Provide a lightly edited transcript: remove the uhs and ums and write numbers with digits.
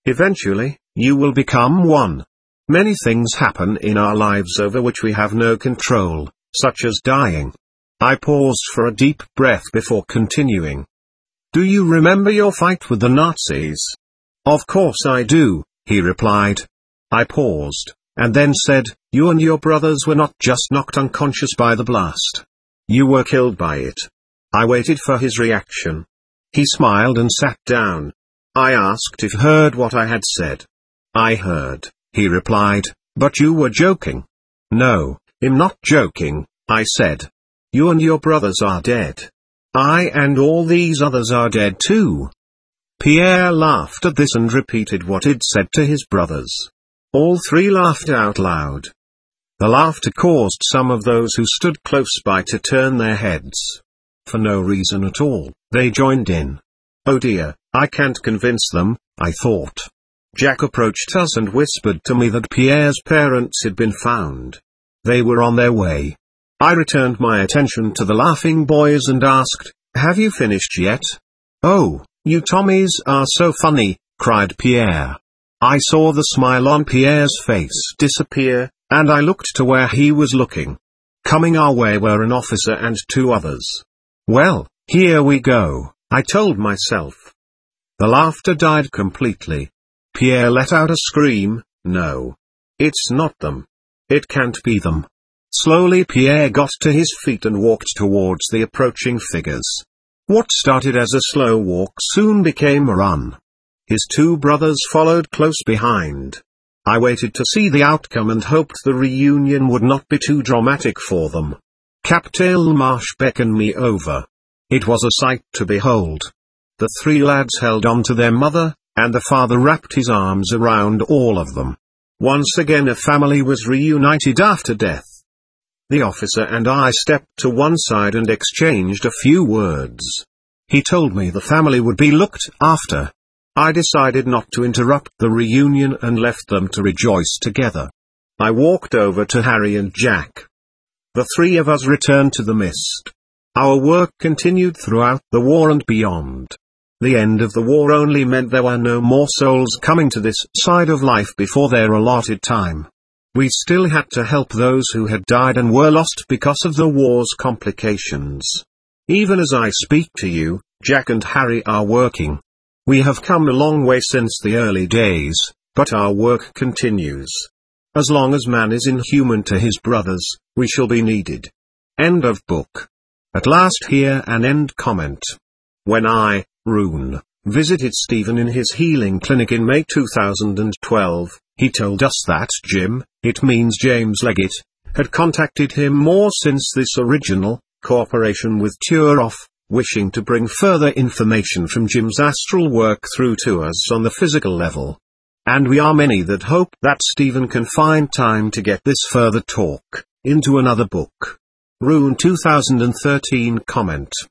Eventually, you will become one. Many things happen in our lives over which we have no control, such as dying. I paused for a deep breath before continuing. Do you remember your fight with the Nazis? Of course I do, he replied. I paused, and then said, you and your brothers were not just knocked unconscious by the blast. You were killed by it. I waited for his reaction. He smiled and sat down. I asked if he heard what I had said. I heard, he replied, but you were joking. No, I'm not joking, I said. You and your brothers are dead. I and all these others are dead too. Pierre laughed at this and repeated what he'd said to his brothers. All three laughed out loud. The laughter caused some of those who stood close by to turn their heads. For no reason at all, they joined in. Oh dear, I can't convince them, I thought. Jack approached us and whispered to me that Pierre's parents had been found. They were on their way. I returned my attention to the laughing boys and asked, have you finished yet? Oh, you Tommies are so funny, cried Pierre. I saw the smile on Pierre's face disappear, and I looked to where he was looking. Coming our way were an officer and two others. Well, here we go, I told myself. The laughter died completely. Pierre let out a scream. No. It's not them. It can't be them. Slowly Pierre got to his feet and walked towards the approaching figures. What started as a slow walk soon became a run. His two brothers followed close behind. I waited to see the outcome and hoped the reunion would not be too dramatic for them. Captain Marsh beckoned me over. It was a sight to behold. The three lads held on to their mother, and the father wrapped his arms around all of them. Once again a family was reunited after death. The officer and I stepped to one side and exchanged a few words. He told me the family would be looked after. I decided not to interrupt the reunion and left them to rejoice together. I walked over to Harry and Jack. The three of us returned to the mist. Our work continued throughout the war and beyond. The end of the war only meant there were no more souls coming to this side of life before their allotted time. We still had to help those who had died and were lost because of the war's complications. Even as I speak to you, Jack and Harry are working. We have come a long way since the early days, but our work continues. As long as man is inhuman to his brothers, we shall be needed. End of book. At last here an end comment. When I, Rune, visited Stephen in his healing clinic in May 2012, he told us that Jim, it means James Leggett, had contacted him more since this original cooperation with Turoff, wishing to bring further information from Jim's astral work through to us on the physical level. And we are many that hope that Stephen can find time to get this further talk into another book. Rune 2013 comment.